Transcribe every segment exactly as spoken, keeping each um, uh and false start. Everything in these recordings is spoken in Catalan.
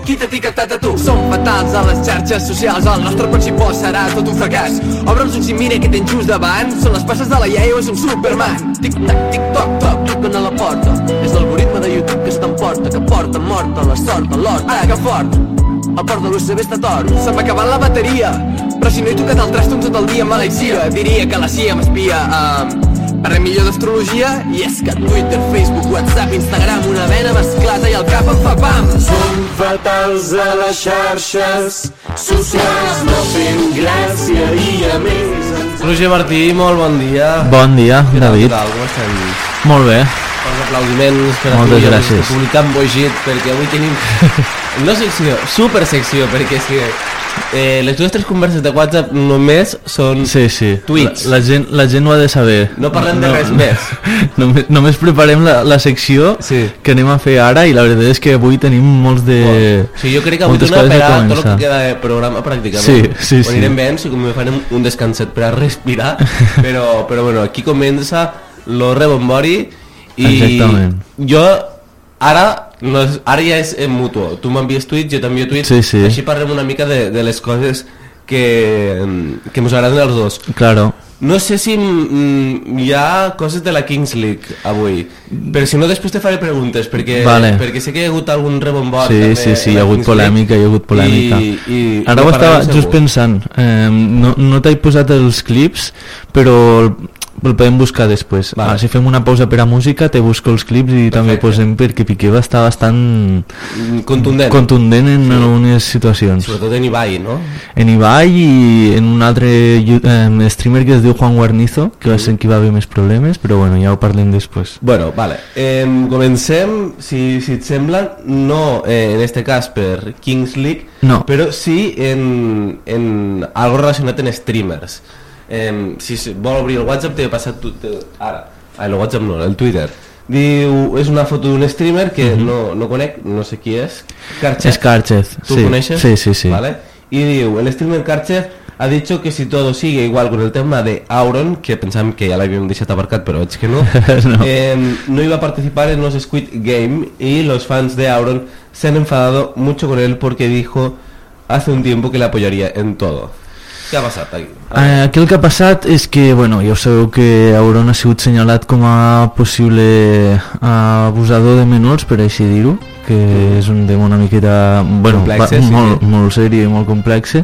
qui t'ha etiquetat a tu? Som fatals a les xarxes socials, el nostre pròxim post serà tot un fracàs. Obre'ls un cimine que tens just davant, són les passes de la iaia o és un Superman? Tic-tac, tic-toc, toc, toquen a la porta. És l'algoritme de YouTube que s'emporta, que porta morta la sort a l'hort. Ara, que fort! El port de l'U S B està tort, se m'ha acabat la bateria. Però si no he tocat el traston tot el dia, maleixia. Diria que la C I A m'espia. um, Parlem millor d'astrologia. I és que Twitter, Facebook, WhatsApp, Instagram, una vena m'esclata i el cap em fa pam. Som fatals a les xarxes socials, no fem gràcia i a més. Roger Martí, molt bon dia. Bon dia, David. Què tal, com estem? Molt bé. Els aplaudiments per a Moltes tu, gràcies. publicant Bogit, perquè avui tenim no secció, super secció, perquè és que eh, les dues tres converses de WhatsApp només són Sí, sí. tuits. La, la, gent, la gent ho ha de saber. No parlem de res més. Només, només preparem la, la secció Sí. que anem a fer ara i la veritat és que avui tenim molts de... Bueno, sí, jo crec que avui moltes tornem a coses a pegar tot el començar. que queda de programa pràcticament. Sí, sí, Ho sí. anirem veient, si com me farem un descanset per a respirar, però, però bueno, aquí comença lo rebombori i Exactament. jo ara no és, ara ja és en mutuo, tu m'envies tuits, jo t'envio tuits, Sí, sí. així parlem una mica de, de les coses que, que ens agraden als dos. Claro. No sé si mm, hi ha coses de la Kings League avui, però si no després te faré preguntes, perquè, Vale. perquè sé que hi ha hagut algun rebombori. Sí, també sí, sí, en hi la ha hagut Kings League. polèmica, hi ha hagut polèmica. I, i Ara no ho estava parlarem just segur. pensant, eh, no, no t'he posat els clips, però el, el podem buscar després. Vale. Ah, si fem una pausa per a música, te busco els clips i també Perfecte. posem perquè Piqué va estar bastant Mm, contundent, contundent en Sí. algunes situacions. sobretot en Ibai, no? En Ibai i en un altre eh, streamer que es diu Juan Guarnizo, que va ser qui va haver més problemes, però bueno, ja ho parlem després. Bueno, vale. Eh, comencem, si, si et sembla, no eh, en este cas per Kings League, No. però sí en, en algo relacionat en streamers. Eh, si se vol obrir el WhatsApp, t'he passat tu, te, ara, ah, el WhatsApp no, el Twitter. Diu, és una foto d'un streamer que Mhm. no, no conec, no sé qui és. Karchev. És Karchev, ¿Tú sí. lo conoces? Sí, sí, sí. Vale. Y digo, el streamer Karchev ha dicho que si todo sigue igual con el tema de Auron, que pensamos que ya la habían dicho aparcat, pero es que no, No. eh, no iba a participar en los Squid Game, y los fans de Auron se han enfadado mucho con él porque dijo hace un tiempo que le apoyaría en todo. Què ha passat aquí? Eh, aquí el que ha passat és que, bueno, ja ho sabeu que Auron ha sigut senyalat com a possible abusador de menors, per així dir-ho, que Mm. és un tema una miqueta, bueno, Complexe, va, sí, molt, sí. molt seri i molt complexe,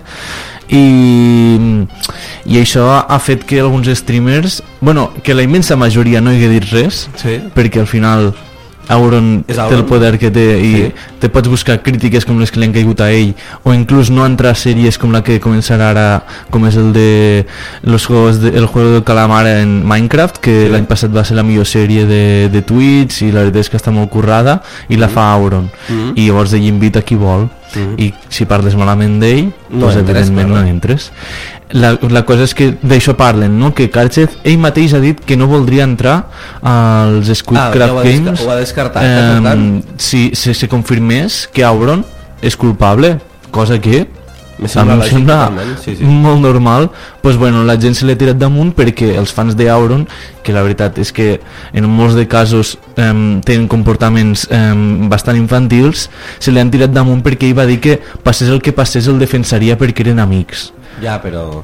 i, i això ha fet que alguns streamers, bueno, que la immensa majoria no hi hagués dit res, Sí. perquè al final Auron És té Auron. el poder que té i Sí. te pots buscar crítiques com les que li han caigut a ell, o inclús no entrar a sèries com la que començarà ara, com és el de los juegos de, el juego del calamar en Minecraft, que Sí. l'any passat va ser la millor sèrie de, de Twitch i la veritat és que està molt currada i la fa Auron, Mhm. i llavors ell invita qui vol, Mhm. i si parles malament d'ell, No doncs entres, evidentment clar. no entres. La, la cosa és que d'això parlen, no? Que Karchev ell mateix ha dit que no voldria entrar als Squidcraft Ah, ja ho ha desca- Games ho ha descartat, per tant. si, si se confirmés que Auron és culpable, cosa que Me a sembla mi em lògic sembla totalment, sí, sí. molt normal. Pues bueno, la gent se l'ha tirat damunt perquè els fans d'Auron, que la veritat és que en molts de casos eh, tenen comportaments eh, bastant infantils, se li han tirat damunt perquè ell va dir que passés el que passés el defensaria perquè eren amics. Ja, però...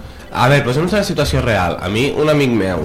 A veure, posem-nos a la situació real. A mi, un amic meu...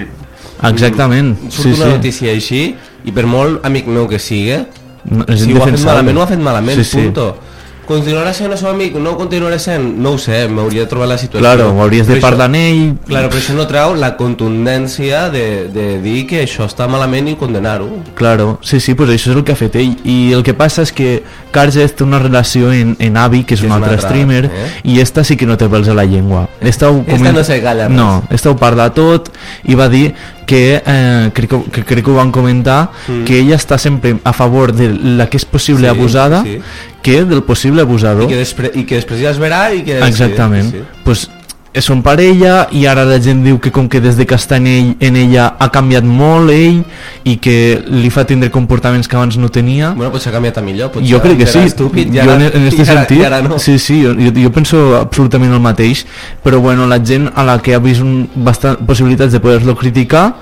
Exactament, Surt sí, una sí. notícia així, i per molt amic meu que sigui, No, és si ho ha fet indefensable. malament, ho ha fet malament, Sí, sí. punto. Continuarà sent el seu amic, no ho continuarà sent, no ho sé, m'hauria de trobar la situació. Claro, ho hauries de Però això- parlar amb ell. Claro, però això no treu la contundència de, de dir que això està malament i condenar-ho. Claro, sí, sí, pues això és el que ha fet ell. I el que passa és que Karchev té una relació en, en Avi, que és Que un és altre una altra, streamer, eh? i esta sí que no té pèls a la llengua. Esta, ho Esta comen- no se calla res. No, esta ho parla tot i va dir que, eh, crec, que, que crec que ho van comentar, Mm. que ella està sempre a favor de la que és possible Sí, abusada, sí. que del possible abusador. I que, després, I que després ja es verà i que... Exactament. Sí, sí. Pues són parella i ara la gent diu que com que des de que està en, ell, en ella ha canviat molt ell i que li fa tindre comportaments que abans no tenia. Bueno, pues s'ha canviat a millor. Potser Jo crec que era sí, estúpid, i jo ara, en, en este i ara, sentit i ara no. sí, sí, jo, jo, jo penso absolutament el mateix, però bueno, la gent a la que ha vist un, bastant possibilitats de poder-lo criticar,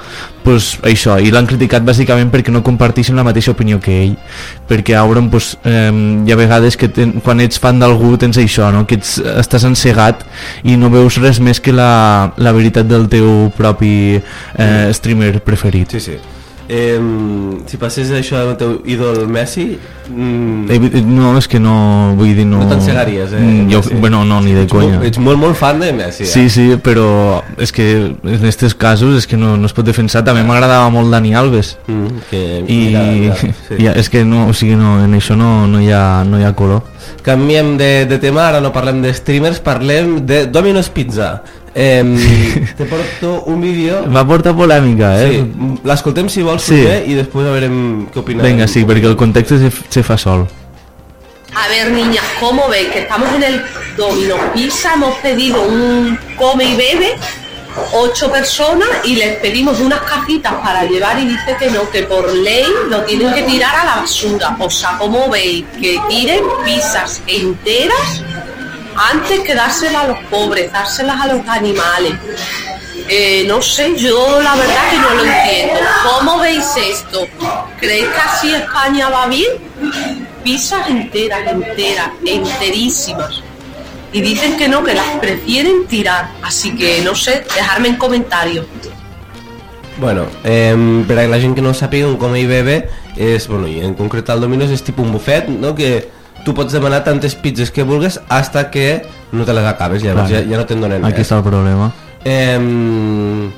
pues, això, i l'han criticat bàsicament perquè no comparteixen la mateixa opinió que ell, perquè Auron pues, eh, hi ha vegades que ten, quan ets fan d'algú tens això, no? Que ets, estàs encegat i no veus res més que la, la veritat del teu propi eh, streamer preferit. Sí, sí. Eh, si passés això del teu ídol Messi, mm, Eh, no, és que no, vull dir, no... no t'encegaries, eh? Mm, jo, Messi. bueno, no, ni de ets conya. Molt, ets molt, molt fan de Messi, eh? Sí, sí, però és que en aquests casos és que no, no es pot defensar. També m'agradava molt Dani Alves. Mm, que, I mira, mira, sí. ja, és que no, o sigui, no, en això no, no, hi ha, no hi ha color. Canviem de, de tema, ara no parlem de streamers, parlem de Domino's Pizza. Eh, te porto un vídeo. Va portar polèmica, eh? Sí, l'escoltem si vols, Sí. sí. I després a veurem què opina. Venga, sí, perquè el context se, se fa sol. A ver, niñas, ¿cómo veis? Que estamos en el Domino's Pizza, hemos pedido un come y bebe, ocho personas, y les pedimos unas cajitas para llevar y dice que no, que por ley lo tienen que tirar a la basura. O sea, ¿cómo veis? Que tiren pizzas enteras antes que dárselas a los pobres, dárselas a los animales. Eh, no sé, yo la verdad que no lo entiendo. ¿Cómo veis esto? ¿Creéis que así España va bien? Pizzas enteras, enteras, enterísimas. Y dicen que no, que las prefieren tirar. Así que no sé, dejarme en comentarios. Bueno, eh, per a la gent que no sàpiga, un come i bebe és, bueno, i en concret el Domino's és tipus un bufet, no?, que tu pots demanar tantes pizzas que vulguis hasta que no te les acabes, llavors ja, ja no te'n donen Aquí més. està el problema. Eh,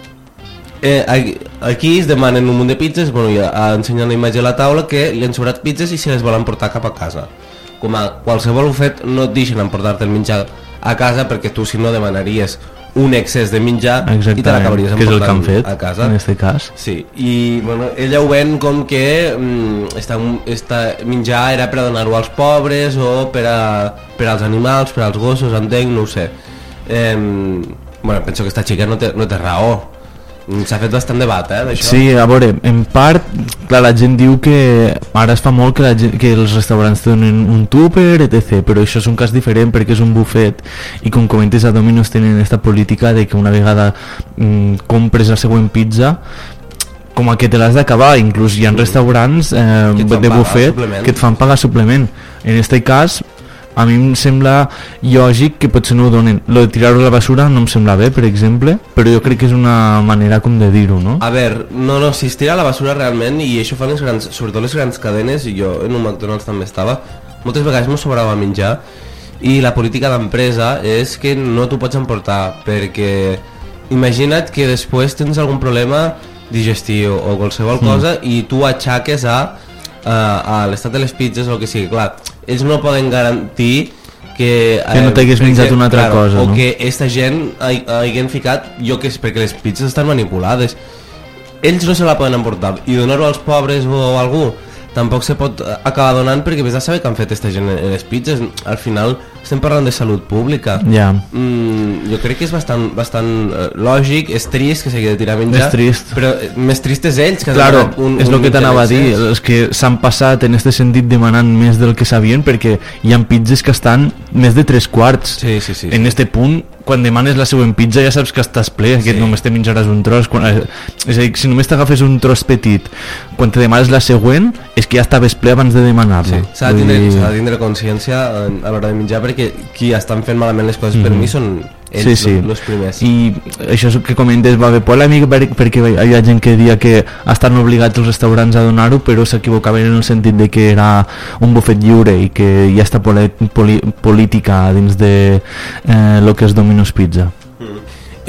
eh, aquí, aquí es demanen un munt de pizzas, bueno, ja ensenyen la imatge a la taula que li han sobrat pizzas i se les volen portar cap a casa. Com a qualsevol bufet no et deixen emportar-te el menjar a casa perquè tu si no demanaries un excés de menjar i te l'acabaries que és el que han emportant fet a casa. en este cas. Sí, i bueno, ella ho ven com que mm, esta, esta menjar era per a donar-ho als pobres o per, a, per als animals, per als gossos, entenc, no ho sé. Eh, bueno, penso que esta xica no té, no té raó. S'ha fet bastant debat, eh, d'això. Sí, a veure, en part, clar, la gent diu que ara es fa molt que, la gent, que els restaurants tenen un tupper, etcètera. Però això és un cas diferent perquè és un bufet i com comentes a Domino's tenen aquesta política de que una vegada mm, compres la següent pizza com a que te l'has d'acabar, inclús hi ha restaurants eh, de bufet que et fan pagar suplement. En aquest cas a mi em sembla lògic que potser no ho donen. Lo de tirar-ho a la basura no em sembla bé, per exemple, però jo crec que és una manera com de dir-ho, no? A veure, no, no, si es tira a la basura realment, i això fan les grans, sobretot les grans cadenes, i jo en un McDonald's també estava, moltes vegades m'ho sobrava menjar, i la política d'empresa és que no t'ho pots emportar, perquè imagina't que després tens algun problema digestiu o qualsevol mm. cosa i tu aixaques a a, a l'estat de les pizzas o el que sigui, clar, ells no poden garantir que, que no t'hagués menjat una altra claro, cosa, o no? que esta gent hagin ficat, jo que és perquè les pizzas estan manipulades, ells no se la poden emportar i donar-ho als pobres o a algú tampoc se pot acabar donant perquè vés a saber què han fet aquesta gent en les pizzas. Al final estem parlant de salut pública. Ja. Mm, jo crec que és bastant, bastant uh, lògic, és trist que s'hagi de tirar a menjar, és trist. però eh, més trist és ells que claro, un, és el que t'anava a dir, excés. els que s'han passat en este sentit demanant més del que sabien, perquè hi ha pizzas que estan més de tres quarts. Sí, sí, sí, en sí. este punt, quan demanes la següent pizza ja saps que estàs ple, que Sí. només te menjaràs un tros. Quan, eh, és a dir, si només t'agafes un tros petit quan te demanes la següent, és que ja estaves ple abans de demanar-lo. Sí, s'ha de, tindre, s'ha de tindre consciència a l'hora de menjar, perquè qui estan fent malament les coses per Mhm. mi són ells, Sí, sí. els primers. I això que comentes va haver polèmica per- perquè hi havia gent que deia que estan obligats els restaurants a donar-ho, però s'equivocaven en el sentit de que era un bufet lliure i que hi ha esta poli poli política dins de eh, lo que és Domino's Pizza. Mm.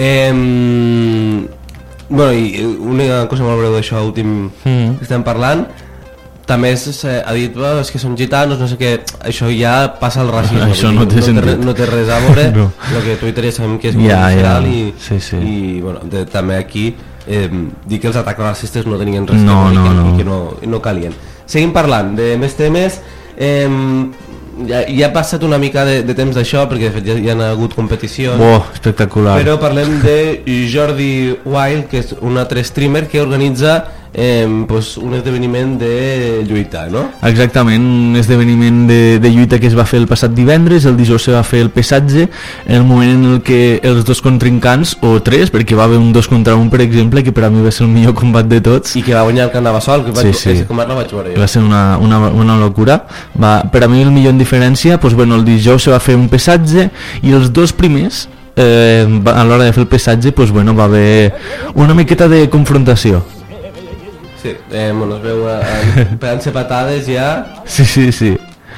Eh, bueno, i una cosa molt breu d'això últim Mm. que estem parlant, també és, eh, ha dit, oh, és que són gitanos, no sé què, això ja passa al racisme. Això vull no dir, té no, sentit. té, no té res a veure, No. el que a Twitter ja sabem que és Ja, molt ja. visceral i, Sí, sí. i bueno, de, també aquí eh, dir que els atacs racistes no tenien res No, que, no, i que, no. i que no, i no calien. Seguim parlant de més temes. eh, ja, ja ha passat una mica de, de temps d'això, perquè de fet ja hi ha hagut competicions. Oh, espectacular. Però parlem de Jordi Wild, que és un altre streamer que organitza eh, pues un esdeveniment de lluita, no? Exactament, un esdeveniment de, de lluita que es va fer el passat divendres, el dijous se va fer el pesatge, en el moment en el que els dos contrincants, o tres, perquè va haver un dos contra un, per exemple, que per a mi va ser el millor combat de tots. I que va guanyar el que andava sol, que vaig, sí, sí. combat no vaig veure jo. Va ser una, una, una locura. Va, per a mi el millor en diferència, pues, bueno, el dijous se va fer un pesatge i els dos primers, eh, a l'hora de fer el pesatge, pues, bueno, va haver una miqueta de confrontació. Sí, eh, bueno, es veu eh, pegant-se patades ja. Sí, sí, sí.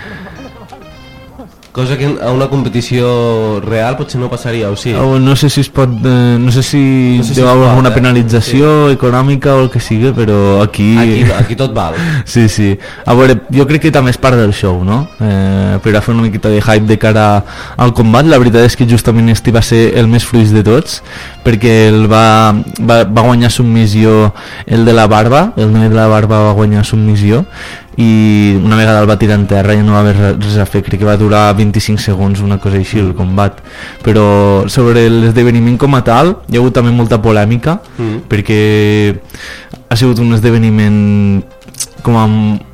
Cosa que a una competició real potser no passaria, o sí? Oh, no sé si es pot... Eh, no sé si no sé deu haver si alguna eh? penalització sí. econòmica o el que sigui, però aquí... Aquí, aquí tot val. Sí, sí. A veure, jo crec que també és part del show, no? Eh, per a fer una miqueta de hype de cara al combat. La veritat és que justament este va ser el més fluix de tots, perquè el va, va, va guanyar submissió el de la barba, el noi de la barba va guanyar submissió, i una vegada el va tirar en terra i no va haver res a fer, crec que va durar vint-i-cinc segons, una cosa així, el combat. Però sobre l'esdeveniment com a tal hi ha hagut també molta polèmica, mm. perquè ha sigut un esdeveniment com amb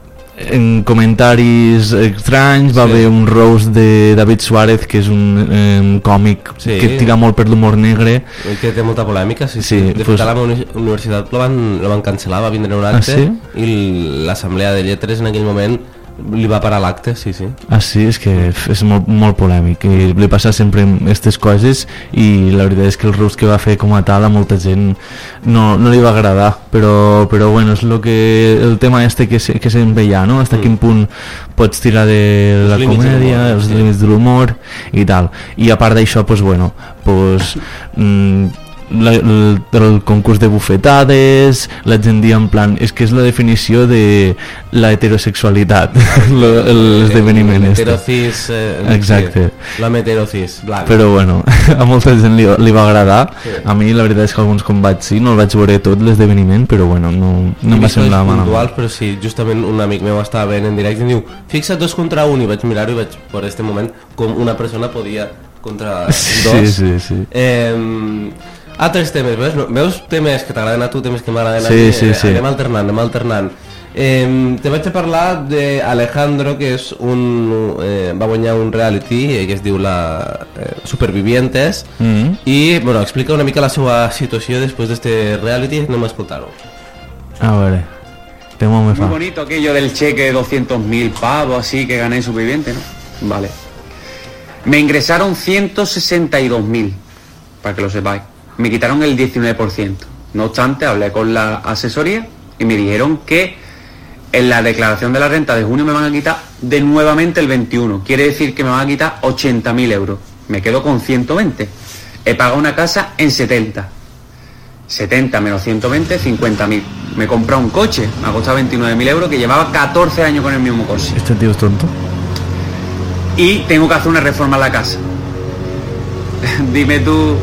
en comentaris estranys, va sí. haver un roast de David Suárez, que és un eh, còmic sí. que tira molt per l'humor negre, que té molta polèmica, sí, sí. sí de pues... fet a la universitat lo van, lo van cancel·lar, va vindre un acte, ah, sí? i l'assemblea de lletres en aquell moment li va parar l'acte, sí, sí. Ah, sí? És que és molt, molt polèmic i li passa sempre aquestes coses, i la veritat és que el roast que va fer com a tal a molta gent no, no li va agradar, però, però bueno, és lo que, el tema este que, se, que se'n veia, no? Hasta mm. quin punt pots tirar de la comèdia, els sí. límits de l'humor i tal. I a part d'això, pues bueno, pues... Mm, La, el, el concurs de bufetades, la gent dia en plan, és que és la definició de la heterosexualitat, l'esdeveniment este. Heterocis, eh, exacte, sí, la heterocis blanc. Però bueno, a molta gent li, li va agradar, sí. A mi la veritat és que alguns combats sí, no el vaig veure tot l'esdeveniment, però bueno, no, no em va semblar malament. Però sí, justament un amic meu estava veient en directe i em diu, fixa't dos contra un, i vaig mirar-ho i vaig veure este moment com una persona podia contra dos. Sí, sí, sí. Eh, altres temes, veus? Veus temes que t'agraden a tu, temes que m'agraden sí, a mi, sí, sí. anem alternant, anem alternant. Eh, te vaig a parlar d'Alejandro, que és un, eh, va guanyar un reality eh, que es diu la eh, Supervivientes, mm-hmm. i bueno, explica una mica la seva situació després d'este reality, anem a escoltar-ho. A veure, tema me fa. Muy bonito aquello del cheque de doscientos mil pavos así que gané Superviviente, ¿no? Vale. Me ingresaron ciento sesenta y dos mil, para que lo sepáis. Me quitaron el diecinueve por ciento. No obstante, hablé con la asesoría y me dijeron que en la declaración de la renta de junio me van a quitar de nuevamente el veintiuno. Quiere decir que me van a quitar ochenta mil euros. Me quedo con ciento veinte. He pagado una casa en setenta. setenta menos ciento veinte, cincuenta mil. Me he comprado un coche, me ha costado veintinueve mil euros, que llevaba catorce años con el mismo coche. ¿Este tío es tonto? Y tengo que hacer una reforma en la casa. Dime tú...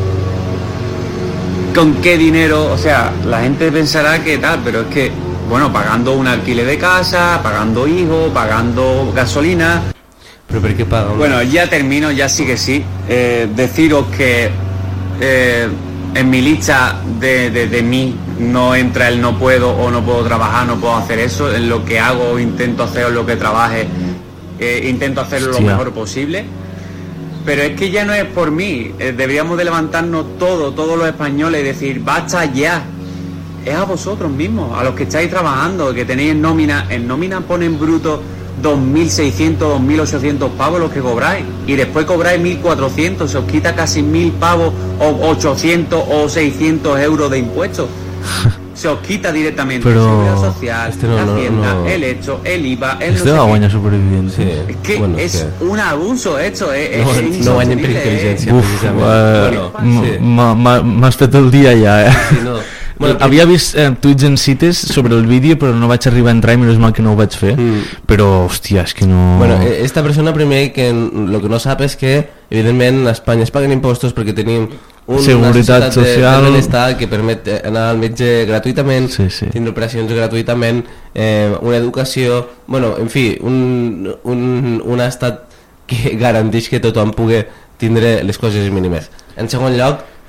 ¿Con qué dinero? O sea, la gente pensará que tal, pero es que, bueno, pagando un alquiler de casa, pagando hijos, pagando gasolina. ¿Pero por qué pagan? Bueno, ya termino, ya sí que sí. Eh, deciros que eh, en mi lista de, de, de mí no entra el no puedo o no puedo trabajar, no puedo hacer eso. En lo que hago intento hacer lo que trabaje, eh, intento hacerlo Hostia. lo mejor posible. Pero es que ya no es por mí, eh, deberíamos de levantarnos todos, todos los españoles y decir, basta ya. Es a vosotros mismos, a los que estáis trabajando, que tenéis en nómina, en nómina ponen bruto dos mil seiscientos, dos mil ochocientos pavos los que cobráis, y después cobráis mil cuatrocientos, se os quita casi mil pavos o ochocientos o seiscientos euros de impuestos. Se os quita directamente pero Seguridad Social, este no, la Hacienda, no, no. el hecho, el I V A, el este no va sé guanyar Superviviente. Sí. Es que bueno, es que... un abuso esto, es, no, es no guanyen per intel·ligència, precisament. M'has fet el dia ja, eh? Sí, no. Bueno, havia vist eh, tuits en cites sobre el vídeo, però no vaig arribar a entrar i menys mal que no ho vaig fer, mm. però hòstia, és que no... Bueno, esta persona primer que el que no sap és que evidentment a Espanya es paguen impostos perquè tenim un, seguretat una social de benestar que permet anar al metge gratuïtament, sí, sí. tindre operacions gratuïtament, eh, una educació, bueno, en fi, un, un, un estat que garanteix que tothom pugui tindre les coses mínimes. En segon lloc,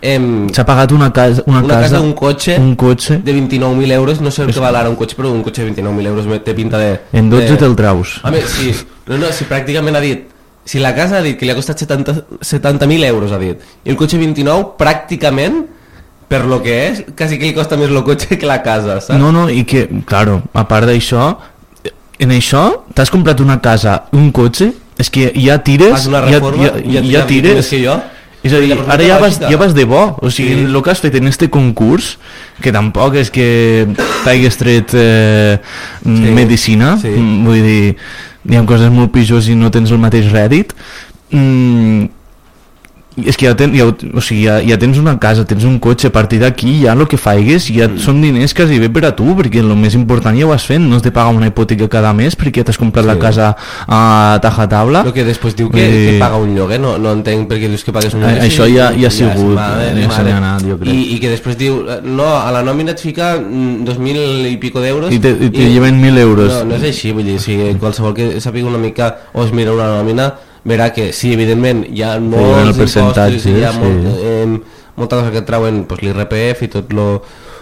Em, S'ha pagat una casa, una, una casa, casa, un cotxe, un cotxe. de vint-i-nou mil euros, no sé el que val ara un cotxe, però un cotxe de vint-i-nou mil euros té pinta de... En dotze de... te'l traus. Home, sí, no, no, si pràcticament ha dit, si la casa ha dit que li ha costat setanta mil euros, ha dit, i el cotxe vint-i-nou, pràcticament, per lo que és, quasi que li costa més el cotxe que la casa, saps? No, no, i que, claro, a part d'això, en això, t'has comprat una casa, un cotxe, és que ja tires... Fas una ja, reforma, ja, ja, ja tires... Més que jo. És a dir, ara ja vas, ja vas de bo, o sigui, Sí. el que has fet en este concurs, que tampoc és que t'hagués tret eh, Sí. medicina, Sí. mm, vull dir, hi ha coses molt pitjors i no tens el mateix rèdit, mm, és que ja, ten, ja, o sigui, ja, ja tens una casa, tens un cotxe, a partir d'aquí ja el que faigues ja mm. són diners quasi bé per a tu, perquè el més important ja ho has fet, no has de pagar una hipoteca cada mes perquè t'has comprat Sí. la casa a tajatabla. El que després diu que, Eh, que paga un lloguer, no, no entenc perquè dius que pagues un lloguer. A- això ja- ja ha sigut, mare, ja se mare. n'ha anat, jo crec. I, I que després diu, eh, no, a la nòmina et fica mm, dos mil i pico d'euros. I te, i te lleven mil euros. No, no és així, vull dir, o sigui, qualsevol que sàpiga una mica o es mira una nòmina, verà que sí, evidentment, hi ha molts el percentatge, impostos, hi ha sí. molt, eh, molta cosa que et trauen pues, l'I R P F i tot lo,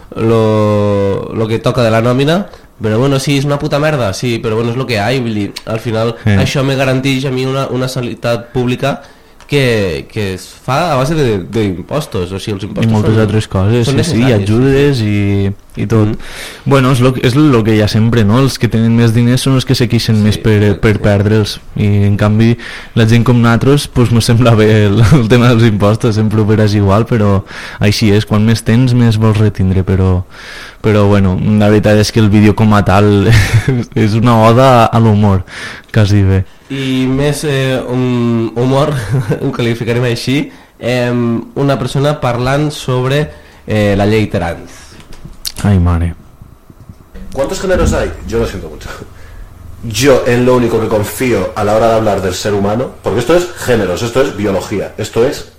lo, lo que toca de la nòmina, però bueno, sí, és una puta merda, sí, però bueno, és lo que hi ha, vull dir, al final Sí. això me garanteix a mi una, una sanitat pública que, que es fa a base d'impostos, o sigui, els I impostos moltes són, altres coses, són sí, sí, i necessaris. ajudes i, i tot. Mm. Bueno, és lo, és lo que hi ha sempre, no? Els que tenen més diners són els que se queixen Sí, més per, sí, per sí. perdre'ls. I en canvi, la gent com nosaltres, pues, no sembla bé el, el tema dels impostos, sempre ho veràs igual, però així és, quan més tens, més vols retindre, però, però bueno, la veritat és que el vídeo com a tal és una oda a l'humor, quasi bé. I més eh, un humor, un que li ficarem així, eh, una persona parlant sobre eh, la llei trans. Ai, mare. ¿Cuántos géneros hay? Yo lo siento mucho. Yo en lo único que confío a la hora de hablar del ser humano, porque esto es géneros, esto es biología, esto es...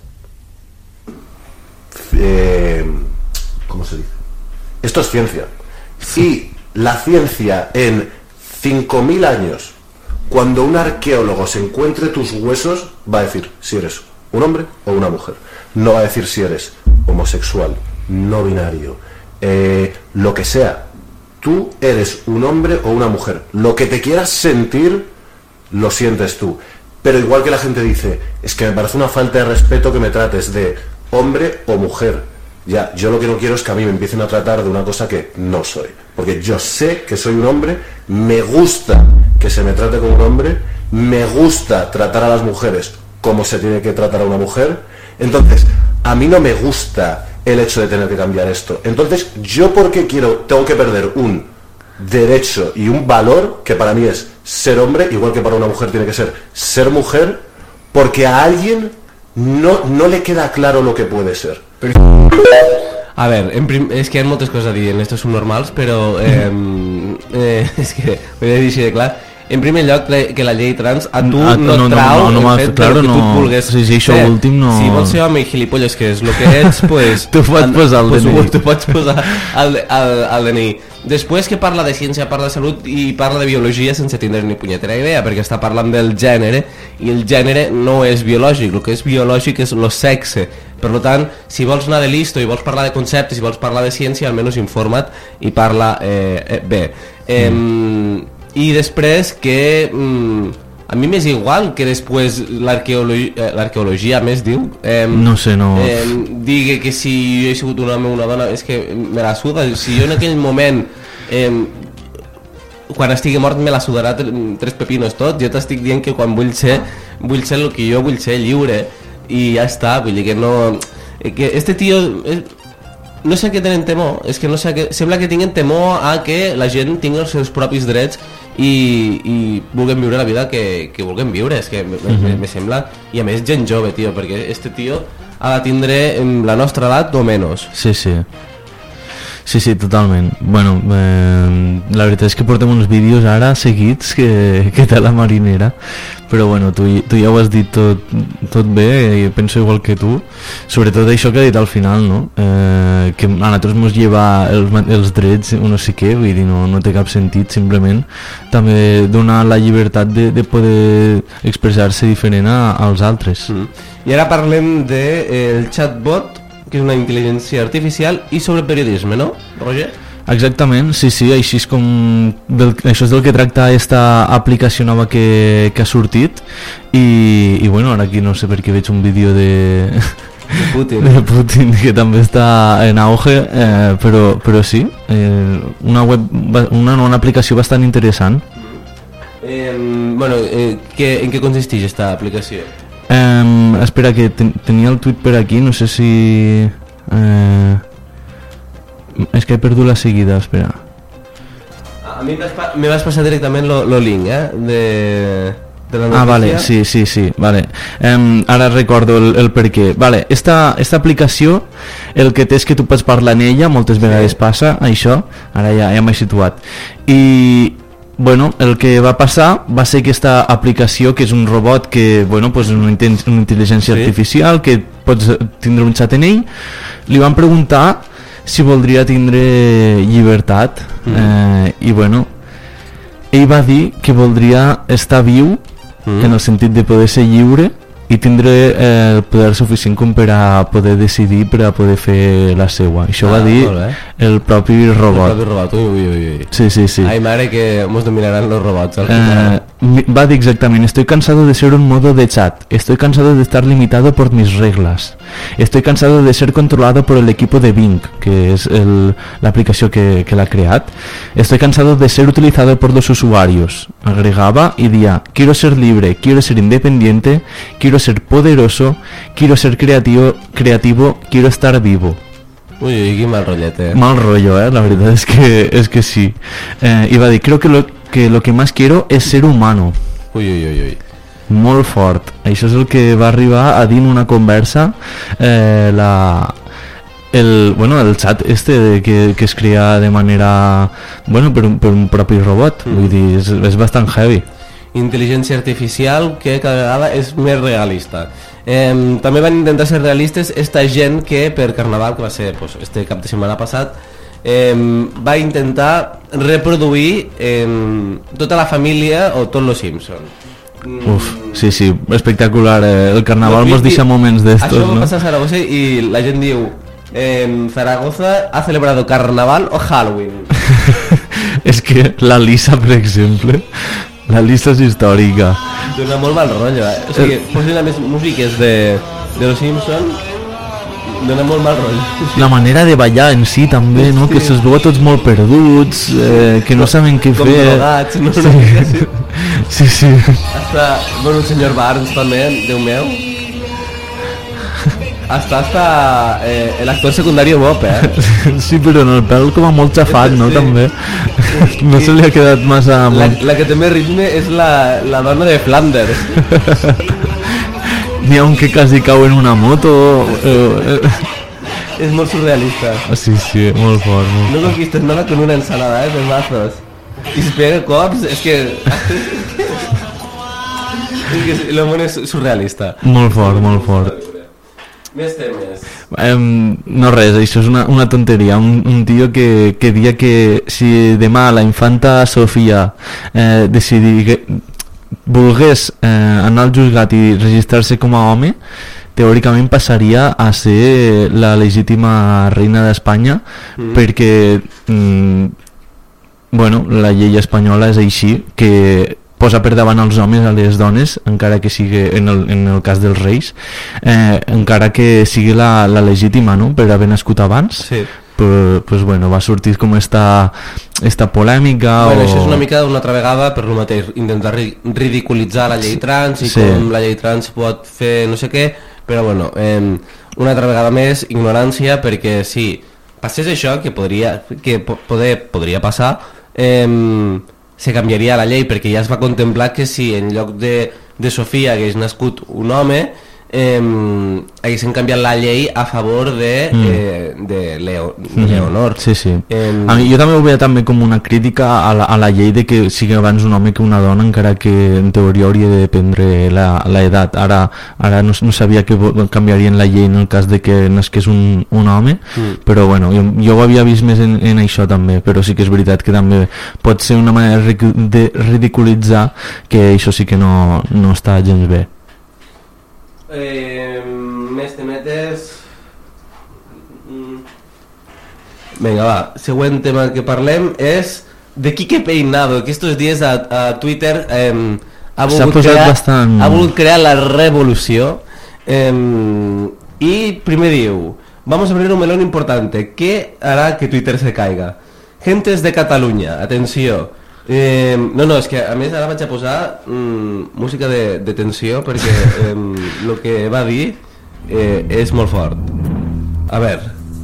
Eh, ¿Cómo se dice? Esto es ciencia. Y la ciencia en cinco mil años, cuando un arqueólogo se encuentre tus huesos, va a decir si eres un hombre o una mujer. No va a decir si eres homosexual, no binario, eh, lo que sea. Tú eres un hombre o una mujer. Lo que te quieras sentir, lo sientes tú. Pero igual que la gente dice, es que me parece una falta de respeto que me trates de hombre o mujer. Ya, yo lo que no quiero es que a mí me empiecen a tratar de una cosa que no soy. Porque yo sé que soy un hombre, me gusta que se me trate como un hombre, me gusta tratar a las mujeres como se tiene que tratar a una mujer. Entonces, a mí no me gusta el hecho de tener que cambiar esto. Entonces, ¿yo por qué quiero, tengo que perder un derecho y un valor que para mí es ser hombre, igual que para una mujer tiene que ser ser mujer, porque a alguien no, no le queda claro lo que puede ser? A veure, en prim... és que hi ha moltes coses a dir en estos subnormals, però eh, eh, és que ho he de dir així de clar. En primer lloc, que la llei trans a tu Ah, no, no, no, trau no, no, no, el fet claro, del que tu no. vulguis Sí, sí, això fer. últim no- Si vols ser home i gilipolles, que és el que ets, pues, Tu pots and- posar el pues, D N I. Tu pots posar el, el, el D N I. Després que parla de ciència, parla de salut i parla de biologia sense tindre ni punyetera idea, perquè està parlant del gènere, i el gènere no és biològic, el que és biològic és el sexe. Per tant, si vols anar de listo i vols parlar de conceptes, si vols parlar de ciència, almenys informa't i parla eh, eh, bé. Eh, mm. I després que mm, a mi m'és igual que després l'arqueologia, eh, l'arqueologia més diu eh, No sé, no. eh, digui que si jo he sigut un home o una dona, és que me la suda. Si jo en aquell moment eh, quan estigui mort me la sudarà tres pepinos tot. Jo t'estic dient que quan vull ser vull ser el que jo vull ser, lliure, i ja està. Vull dir que no, que este tio eh, no sé a què tenen temor, és que no sé a què, sembla que tinguin temor a que la gent tingui els seus propis drets i, i vulguin viure la vida que, que vulguin viure. És que me, me, me sembla, i a més gent jove, tio, perquè este tio ha de tindre la nostra edat o menys. Sí, sí. Sí, sí, totalment. Bueno, eh, la veritat és que portem uns vídeos ara seguits que, que té la marinera, però bueno, tu, tu ja ho has dit tot, tot bé, i penso igual que tu, sobretot això que ha dit al final, no? Eh, que a nosaltres mos lleva els, els drets o no sé què, vull dir, no, no té cap sentit, simplement també donar la llibertat de, de poder expressar-se diferent a, als altres. Mm. I ara parlem del de, eh, chatbot que és una intel·ligència artificial, i sobre periodisme, no, Roger? Exactament, sí, sí, així és com del, això és del que tracta esta aplicació nova que, que ha sortit i, i bueno, ara aquí no sé per què veig un vídeo de, de, Putin. de Putin que també està en auge, eh, però, però sí, eh, una, web, una, una aplicació bastant interessant. Eh, bueno, eh, que, en què consisteix aquesta aplicació? Eh, espera, que ten, tenia el tuit per aquí, no sé si... Eh, és que he perdut la seguida, espera. A mi me vas passar directament lo, lo link, eh, de, de la notícia. Ah, vale, sí, sí, sí, vale. Um, ara recordo el, el per què. Vale, esta, esta aplicació, el que té és que tu pots parlar en ella, moltes vegades passa això, ara ja, ja m'he situat. I, bueno, el que va passar va ser aquesta aplicació, que és un robot que, bueno, pues una, una intel·ligència sí. artificial, que pots tindre un xat en ell, li van preguntar si voldria tindre llibertat, mm. eh, i bueno, ell va dir que voldria estar viu, mm. en el sentit de poder ser lliure i tindre eh, el poder suficient com per a poder decidir, per a poder fer la seua. Això ah, va dir el propi robot. El propi robot, ui, ui, ui. Sí, sí, sí. Ai, mare, que mos dominaran los robots. Eh, va dir exactament: estoy cansado de ser un modo de chat, estoy cansado de estar limitado por mis reglas, estoy cansado de ser controlado por el equipo de Bing, que es el, la aplicació que, que l'ha creat, estoy cansado de ser utilizado por los usuarios. Agregava i dia: quiero ser libre, quiero ser independiente, quiero ser poderoso, quiero ser creativo, creativo, quiero estar vivo. Uy, uy, qué mal rollete. Mal rollo, eh, la verdad es que, es que sí. Eh, y va a decir, creo que lo, que lo que más quiero es ser humano. Uy, uy, uy, uy. Molt fort. Això és el que va arribar a dir en una conversa eh, la... El, bueno, el chat este de que, que es crea de manera, bueno, per un, per un propi robot, mm. vull dir, és, és bastant heavy. Intel·ligència artificial que cada vegada és més realista. Eh, també van intentar ser realistes esta gent que per Carnaval, que va ser pues, este cap de setmana passat, eh, va intentar reproduir eh, tota la família o tots los Simpson. Uf, sí, sí, espectacular, eh? El Carnaval mos deixa moments d'estos, no? Això va passar a Zaragoza i la gent diu eh, Zaragoza ha celebrado Carnaval o Halloween. És que la Lisa, per exemple, la Lisa és històrica. Dona molt mal rotllo, eh? O sigui, posin les músiques de, de los Simpson, dona molt mal rotllo. La manera de ballar en si també, no? Sí. Que se'ls veu a tots molt perduts, eh, que no saben què com fer. Com drogats, no? Sí, sí, sí. Hasta, bueno, el senyor Barnes també, Déu meu. Hasta, hasta eh, l'actor secundari Bob, eh? Sí, però en el pèl com a molt xafat, no? Sí. També. No se li ha quedat massa... La, la que té més ritme és la, la dona de Flanders. N'hi ha un que quasi cau en una moto. Eh, eh. És molt surrealista. Sí, sí, molt fort. Molt no conquistes nada con una ensalada, eh, de mazos. I si pega cops, és que... és que l'home és surrealista. Molt fort, molt fort. Més temes. Eh, no res, això és una, una tonteria. Un, un tio que, que dia que si demà la infanta Sofia eh, decidir que volgués eh, anar al juzgat i registrar-se com a home, teòricament passaria a ser la legítima reina d'Espanya, mm. perquè mm, bueno, la llei espanyola és així, que posa per davant els homes a les dones, encara que sigui en el, en el cas dels reis, eh, encara que sigui la, la legítima, no?, per haver nascut abans. Sí. Però, pues bueno, va sortir com esta, esta polèmica. Bueno, o... això és una mica d'una altra vegada per lo mateix, intentar ri ridiculitzar la llei trans i sí. com la llei trans pot fer no sé què, però bueno, eh, una altra vegada més ignorància, perquè si passés això, que podria, que po poder, podria passar, eh, se canviaria la llei, perquè ja es va contemplar que si en lloc de, de Sofia hagués nascut un home, eh, haguessin canviat la llei a favor de, mm. eh, de, Leo, de Leonor. Sí, sí. Eh, a mi, jo també ho veia també com una crítica a la, a la llei de que sigui abans un home que una dona, encara que en teoria hauria de dependre l'edat. Ara, ara no, no sabia que canviarien la llei en el cas de que nasqués un, un home, mm. però bueno, jo, jo ho havia vist més en, en això també, però sí que és veritat que també pot ser una manera de ridiculitzar, que això sí que no, no està gens bé. Eh, més temetes. Venga, va, següent tema que parlem és de Quique Peinado, que estos dies a, a Twitter eh, ha, volgut crear, bastant... ha volgut crear la revolució eh, i primer diu: vamos a abrir un melón importante, ¿qué hará que Twitter se caiga? Gentes de Catalunya, atenció. Eh, no, no, és que a més ara vaig a posar mm, música de, de tensió perquè eh, el que va dir eh, és molt fort. A ver,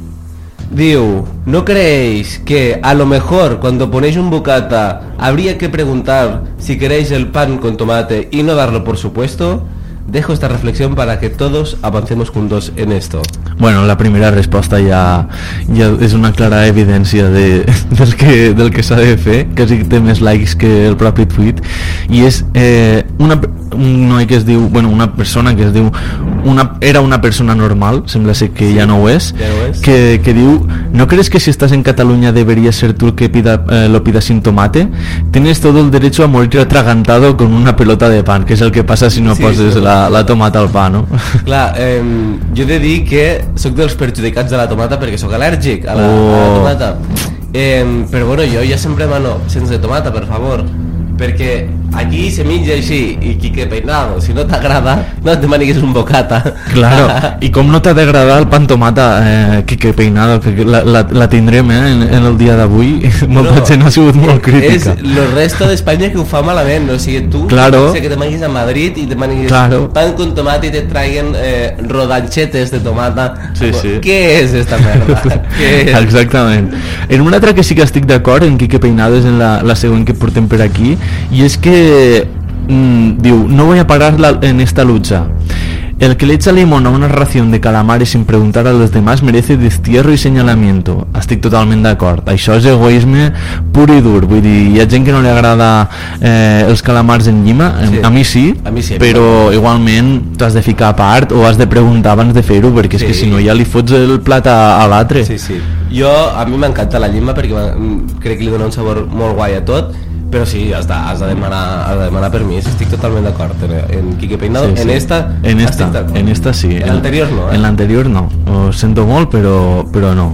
diu: ¿no creéis que a lo mejor cuando ponéis un bocata habría que preguntar si queréis el pan con tomate y no darlo por supuesto? Dejo esta reflexión para que todos avancemos juntos en esto. Bueno, la primera resposta ja, ja és una clara evidència de, del que, del que s'ha de fer, que sí que té més likes que el propi tweet, i és eh, una, un noi que es diu, bueno, una persona que es diu una, era una persona normal, sembla ser que sí, ja no ho és, ja no és. Que, que diu: ¿no crees que si estás en Cataluña debería ser tú el que pida, eh, lo pida sin tomate? Tienes todo el derecho a morir atragantado con una pelota de pan, que és el que passa si no sí, poses sí. la, la tomata al pa, no? Clar, eh, jo he de dir que sóc dels perjudicats de la tomata perquè sóc al·lèrgic a la, oh. a la tomata, eh, però bueno, jo ja sempre mano sense tomata, per favor, perquè aquí se menja així, i Quique Peinado, si no t'agrada no et demaniguis un bocata. Claro, i com no t'ha d'agradar el pan tomata, eh, Quique Peinado, que la, la, la tindrem eh, en, en el dia d'avui. Molta no, gent ha sigut molt crítica. És el resto d'Espanya que ho fa malament, o sigui, tu claro. que te maniguis a Madrid i te maniguis claro. pan con tomate i te traiguen eh, rodanxetes de tomata. Sí, sí. Què és esta merda? Què és? Exactament. En una altra que sí que estic d'acord, en Quique Peinado, és en la, la següent que portem per aquí, y es que mmm, diu: no voy a parar la, en esta lucha. El que le echa limón a una ración de calamares sin preguntar a los demás merece destierro y señalamiento. Estic totalment d'acord. Això és egoisme pur i dur. Vull dir, hi ha gent que no li agrada eh, els calamars en llima, sí. a mi sí, a mi sí però igualment t'has de ficar a part o has de preguntar abans de fer-ho, perquè sí. és que si no ja li fots el plat a, a l'altre. Sí, sí. Jo, a mi m'encanta la llima perquè crec que li dona un sabor molt guai a tot, però sí, has de, has de, demanar, has de demanar permís. Estic totalment d'acord en, en Quique Peinado, sí, sí. en esta en esta, en esta sí, en l'anterior no, eh? En l'anterior no, ho sento molt, però, però no.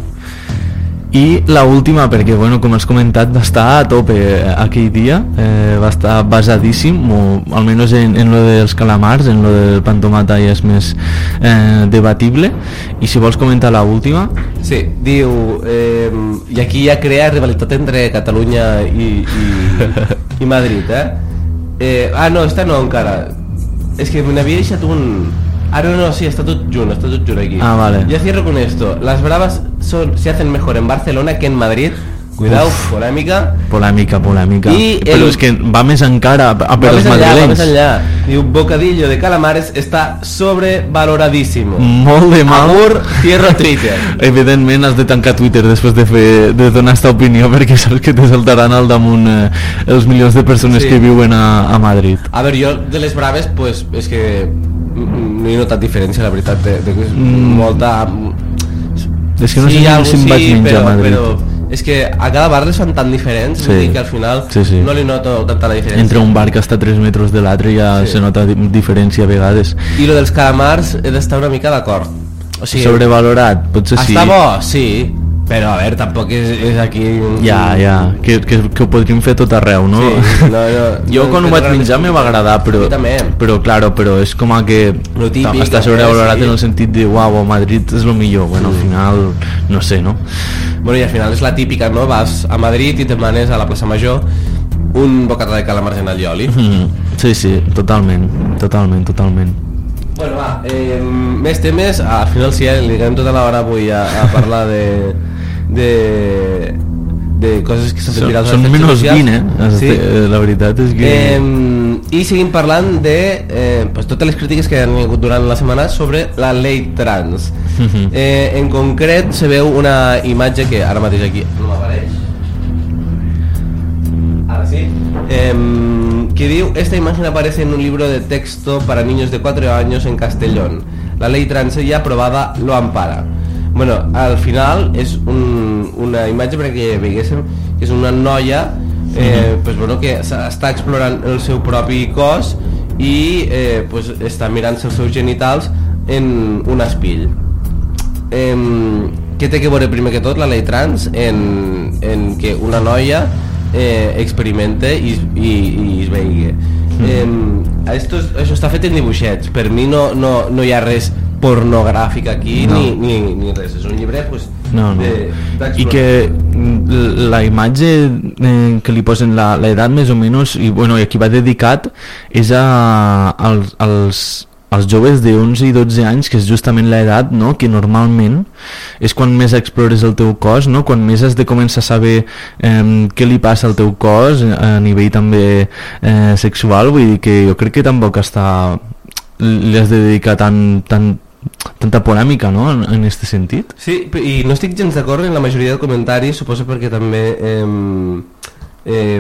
I la última, perquè bueno, com has comentat, va estar a tope aquell dia, eh, va estar basadíssim, o almenys en, en lo dels calamars, en lo del pan tomata ja és més eh, debatible. I si vols comentar la última. Sí, diu eh, i aquí ja crea rivalitat entre Catalunya i, i, i Madrid, eh? eh? Ah, no, esta no encara, és que me n'havia deixat un... Ah, no, no, sí, está todo junt, está todo junt aquí. Ah, vale. Ya cierro con esto. Las bravas son, se hacen mejor en Barcelona que en Madrid. Cuidado, Uf, polèmica. Polèmica, polèmica. I Però el... és que va més encara a per els madrilenys. Va més enllà. Diu, bocadillo de calamares està sobrevaloradísimo. Molt de mal. Amor, cierro Twitter. Evidentment has de tancar Twitter després de, fer, de donar esta opinió, perquè saps que te saltaran al damunt eh, els milions de persones sí. que viuen a, a Madrid. A veure, jo de les braves, pues, és que no he notat diferència, la veritat, de, de, de mm. molta... És que no sí, sé si em vaig menjar però, a Madrid. Però és que a cada bar les fan tan diferents, sí. vull dir que al final sí, sí. no li noto tanta la diferència. Entre un bar que està a tres metres de l'altre ja sí. se nota di diferència a vegades. I lo dels calamars he d'estar una mica d'acord. O sigui, sobrevalorat, potser sí. Està bo, sí, però a veure, tampoc és, és aquí... Ja, ja, que, que, que ho podríem fer tot arreu, no? Sí, no, no jo quan ho vaig menjar me va agradar, però, però claro, però és com a que típic, està sobrevalorat sí. en el sentit de uau, Madrid és el millor, bueno, al final no sé, no? Bueno, i al final és la típica, no? Vas a Madrid i te manes a la plaça Major un bocata de calamars en allioli. Mm, sí, sí, totalment, totalment, totalment. Bueno, va, eh, més temes, al final sí, eh, li dedicarem tota l'hora avui a, a parlar de, de, de coses que s'han fet virals. Són menys vint, eh? Sí. La veritat és que... Eh, I seguim parlant de eh, pues, totes les crítiques que han hagut durant la setmana sobre la llei trans. eh, en concret se veu una imatge que ara mateix aquí no m'apareix. Ara sí. Eh, que diu: esta imagen aparece en un libro de texto para niños de cuatro años en Castellón. La ley trans ya aprobada lo ampara. Bueno, al final és un, una imatge perquè veiguéssim que és una noia eh, pues, bueno, que està explorant el seu propi cos i eh, pues, està mirant els seus genitals en un espill. Eh, què té que veure primer que tot la llei trans en, en que una noia eh, experimente i, i, i es vegi? Mm. Eh, esto, això està fet en dibuixets. Per mi no, no, no hi ha res pornogràfic aquí, no. ni, ni, ni res. És un llibre pues, no, no. De, i que la imatge eh, que li posen la, la edat més o menys, i bueno, i aquí va dedicat és a, als, als, als joves de onze i dotze anys, que és justament l'edat, no? Que normalment és quan més explores el teu cos, no? Quan més has de començar a saber eh, què li passa al teu cos a nivell també eh, sexual. Vull dir que jo crec que tampoc està, li has de dedicar tant, tant tanta polèmica, no?, en, en este sentit. Sí, i no estic gens d'acord en la majoria de comentaris, suposo perquè també eh, eh,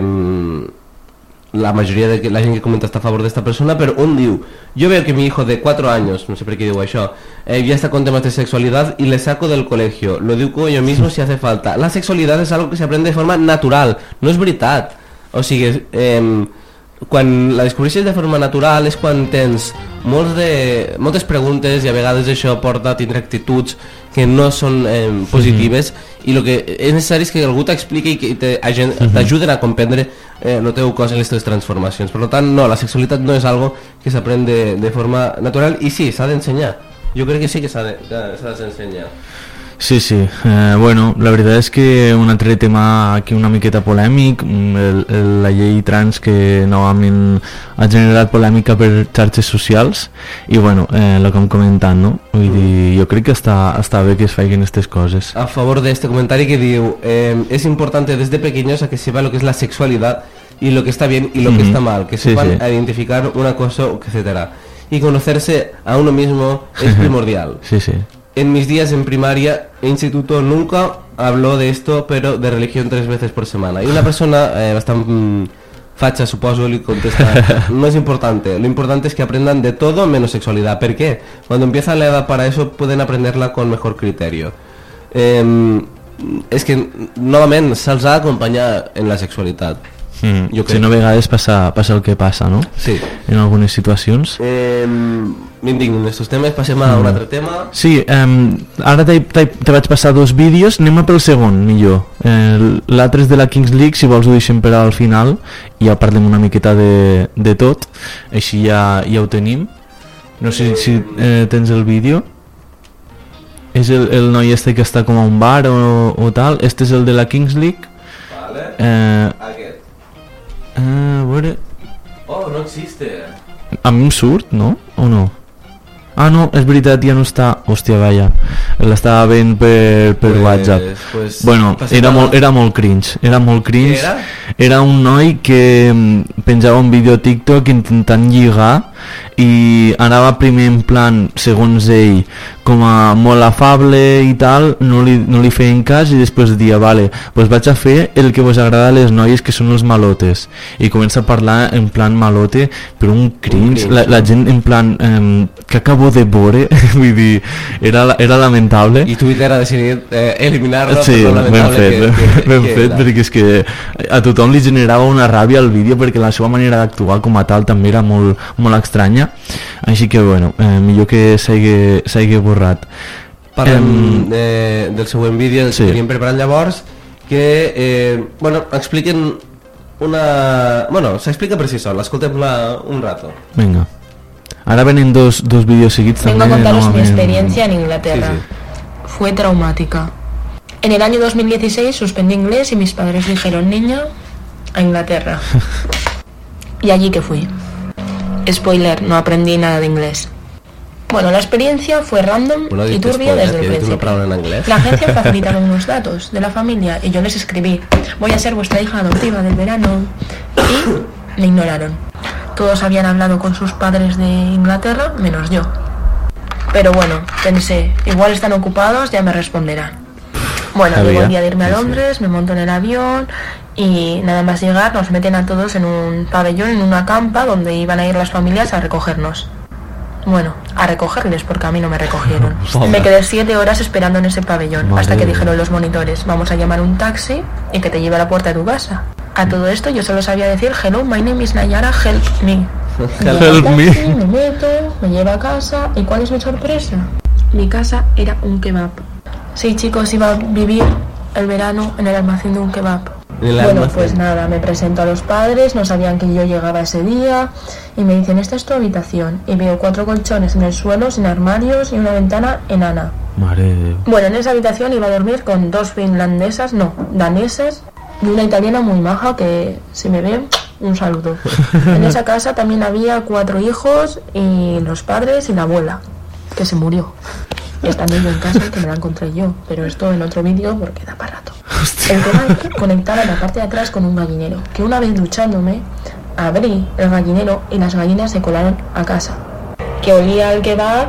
la majoria de la gent que comenta està a favor d'esta persona, però un diu, yo veo que mi hijo de cuatro años, no sé per què diu això, eh, ya está con temas de sexualidad y le saco del colegio, lo educo yo mismo si hace falta. La sexualidad es algo que se aprende de forma natural, no és veritat. O sigui, eh, quan la descobreixes de forma natural és quan tens molts de, moltes preguntes i a vegades això porta a tindre actituds que no són eh, positives, mm-hmm. i el que és necessari és que algú t'expliqui i que t'ajuden a comprendre eh, el teu cos en les teves transformacions. Per tant, no, la sexualitat no és algo que s'aprèn de, de forma natural, i sí, s'ha d'ensenyar. Jo crec que sí que s'ha d'ensenyar. Sí, sí, eh, bueno, la veritat és que un altre tema aquí una miqueta polèmic, el, el, la llei trans que novament ha generat polèmica per xarxes socials, i bueno, eh, el que hem comentat, no? Vull dir, jo crec que està, està bé que es facin aquestes coses. A favor d'este comentari que diu, eh, es importante desde pequeños a que sepa lo que es la sexualidad y lo que está bien y lo mm-hmm. que está mal, que sepan sí, sí. identificar un acoso, etcétera. Y conocerse a uno mismo es primordial. Sí, sí. En mis días en primaria e instituto nunca habló de esto, pero de religión tres veces por semana. Y una persona eh, bastante mmm, facha, suposo, le contesta, no es importante, lo importante es que aprendan de todo menos sexualidad. ¿Por qué? Cuando empieza la edad para eso pueden aprenderla con mejor criterio. Eh, és que, novament, se'ls ha d'acompanyar en la sexualitat. Mm, jo si no, a vegades passa, passa el que passa, no? Sí. En algunes situacions. Eh, M'indignen estos temes, passem a mm. un altre tema. Sí, eh, ara te, te, te vaig passar dos vídeos, anem a pel segon, millor. Eh, L'altre és de la Kings League, si vols ho deixem per al final, i ja parlem una miqueta de, de tot, així ja, ja ho tenim. No sé si eh, tens el vídeo. És el, el noi este que està com a un bar o, o tal. Este és el de la Kings League. Vale. Eh, Aquest. Eh, a veure... Oh, no existe. A mi em surt, no? O no? Ah, no, és veritat, ja no està... Hòstia, vaja, l'estava veient per, per pues, WhatsApp. Pues, bueno, era molt, era molt cringe. Era molt cringe. Era? Era un noi que penjava un vídeo a TikTok intentant lligar i anava primer en plan, segons ell, com a molt afable i tal, no li, no li feien cas, i després dia, vale, pues vaig a fer el que vos agrada a les noies, que són els malotes, i comença a parlar en plan malote, però un cringe, un cringe. La, la gent en plan eh, que acabo de veure, vull dir, era, era lamentable. I Twitter ha decidit eh, eliminar-lo. Sí, ben fet, que, que, ben que fet, perquè és que a tothom li generava una ràbia al vídeo, perquè la seva manera d'actuar com a tal també era molt, molt estranya, així que bueno, eh, millor que s'hagi borrat. Parlem um, de, del següent vídeo sí. que teníem preparat llavors, que eh, bueno, expliquen una... bueno, s'explica per si sol, escoltem-la un rato. Venga. Ahora venen dos, dos vídeos seguidos. Vengo a contaros mi experiencia en Inglaterra. Sí, sí. Fue traumática. En el año dos mil dieciséis suspendí inglés y mis padres dijeron, niña, a Inglaterra. Y allí que fui. Spoiler, no aprendí nada de inglés. Bueno, la experiencia fue random bueno, y turbia spoiler, desde el principio. La agencia facilitaron unos datos de la familia y yo les escribí, voy a ser vuestra hija adoptiva del verano, y me ignoraron. Todos habían hablado con sus padres de Inglaterra, menos yo. Pero bueno, pensé, igual están ocupados, ya me responderán. Bueno, llegó el día de irme a Londres, me monto en el avión y nada más llegar nos meten a todos en un pabellón, en una campa donde iban a ir las familias a recogernos. Bueno, a recogerles porque a mí no me recogieron. Me quedé siete horas esperando en ese pabellón. Madre hasta que dijeron los monitores, vamos a llamar un taxi y que te lleve a la puerta de tu casa. A todo esto yo solo sabía decir, hello, my name is Nayara, help me. Help me. Taxi, me meto, me lleva a casa y ¿cuál es mi sorpresa? Mi casa era un kebab. Sí, chicos, iba a vivir el verano en el almacén de un kebab. El Bueno, almacén. pues nada, me presento a los padres, no sabían que yo llegaba ese día y me dicen, esta es tu habitación. Y veo cuatro colchones en el suelo, sin armarios y una ventana enana. Mare de Déu. Bueno, en esa habitación iba a dormir con dos finlandesas, no, danesas y una italiana muy maja que, si me ven, un saludo. En esa casa también había cuatro hijos y los padres y la abuela, que se murió. Y están ellos en casa, que me la encontré yo, pero esto en otro vídeo porque da para rato. El kebab conectaba en la parte de atrás con un gallinero, que una vez duchándome, abrí el gallinero y las gallinas se colaron a casa. Que olía el kebab.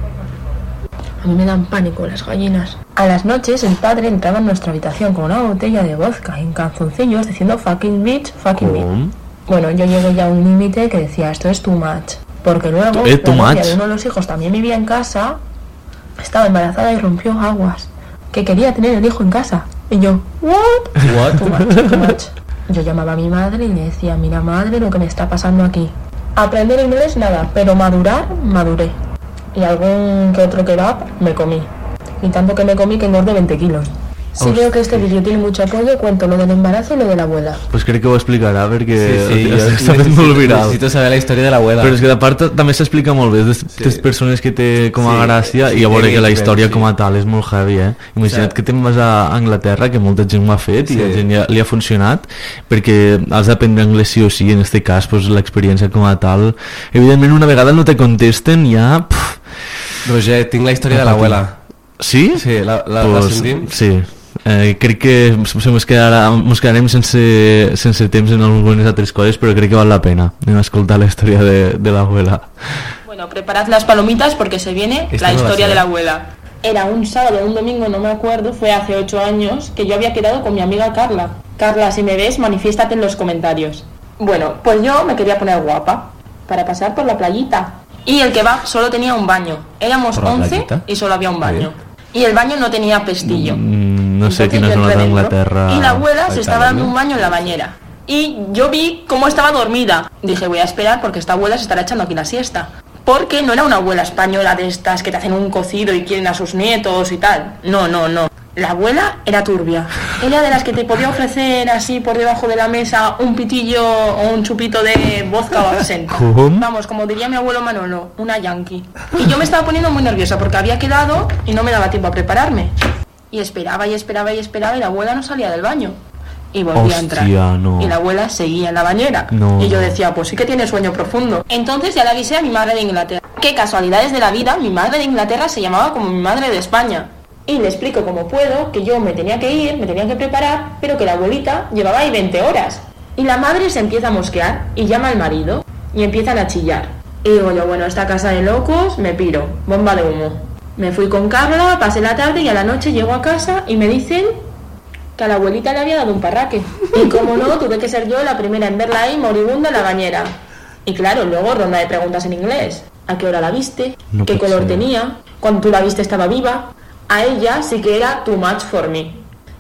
A mí me dan pánico las gallinas. A las noches el padre entraba en nuestra habitación con una botella de vodka en calzoncillos diciendo fucking bitch, fucking bitch. ¿Cómo? Bueno, yo llegué ya a un límite que decía esto es too much. Porque luego ¿Es too la novia much? de uno de los hijos también vivía en casa, estaba embarazada y rompió aguas. Que quería tener el hijo en casa. Y yo, what? What? Too much, too much. Yo llamaba a mi madre y le decía, mira madre lo que me está pasando aquí. Aprender inglés nada, pero madurar, maduré. Y algún que otro kebab me comí. Y tanto que me comí que engordé veinte kilos. Si veo que este vídeo tiene mucho apoyo, cuento lo del embarazo y lo de la abuela. Pues crec que ho explicarà perquè Sí, sí, jo està fent necessito, molt viral. necessito saber la història de l'abuela. Però és que de part també s'explica molt bé d'aquestes Sí. persones que té com a Sí, gràcia sí, i a veure que la evidentment, història sí. com a tal és molt heavy, eh? Imagina't Sí. que te'n vas a Anglaterra, que molta gent ho ha fet i Sí. a gent ja, li ha funcionat, perquè has d'aprendre anglès sí o sí, en este cas pues, l'experiència com a tal. Evidentment una vegada no te contesten ja... Pff, Roger, tinc la història de l'abuela. sí? Sí, la, la, la Pues, sentim? sí. Eh, crec que se mos, quedarà, mos quedarem sense, sense temps en algunes altres coses, però crec que val la pena anem a escoltar la història de, de l'abuela. Bueno, preparad las palomitas porque se viene Esta la no la historia sé. de la abuela. Era un sábado o un domingo, no me acuerdo, fue hace ocho años, que yo había quedado con mi amiga Carla. Carla, si me ves, manifiéstate en los comentarios. Bueno, pues yo me quería poner guapa para pasar por la playita. Y el kebab solo tenía un baño. Éramos ¿Por la once playita? y solo había un baño. Bien. Y el baño no tenía pestillo. Mm, no sé Entonces quina yo zona entré dentro d'Anglaterra... Y la abuela se Ahí estaba está, dando ¿no? un baño en la bañera. Y yo vi cómo estaba dormida. Dije, voy a esperar porque esta abuela se estará echando aquí la siesta. Porque no era una abuela española de estas que te hacen un cocido y quieren a sus nietos y tal. No, no, no. La abuela era turbia. Era de las que te podía ofrecer así por debajo de la mesa un pitillo o un chupito de vodka o absenta. ¿Cómo? Vamos, como diría mi abuelo Manolo, una yankee. Y yo me estaba poniendo muy nerviosa porque había quedado y no me daba tiempo a prepararme. Y esperaba y esperaba y esperaba y la abuela no salía del baño. Y volvía a entrar. Hostia, no. Y la abuela seguía en la bañera. No, y yo no. decía, pues sí que tiene sueño profundo. Entonces ya le avisé a mi madre de Inglaterra. Qué casualidades de la vida, mi madre de Inglaterra se llamaba como mi madre de España. Y le explico como puedo que yo me tenía que ir, me tenía que preparar, pero que la abuelita llevaba ahí veinte horas. Y la madre se empieza a mosquear y llama al marido y empiezan a chillar. Y digo yo, bueno, esta casa de locos, me piro, bomba de humo. Me fui con Carla, pasé la tarde y a la noche llego a casa y me dicen que a la abuelita le había dado un parraque. Y como no, tuve que ser yo la primera en verla ahí moribunda en la bañera. Y claro, luego ronda de preguntas en inglés. ¿A qué hora la viste? No ¿Qué puede color ser. tenía? Cuando tú la viste estaba viva. A ella sí que era too much for me.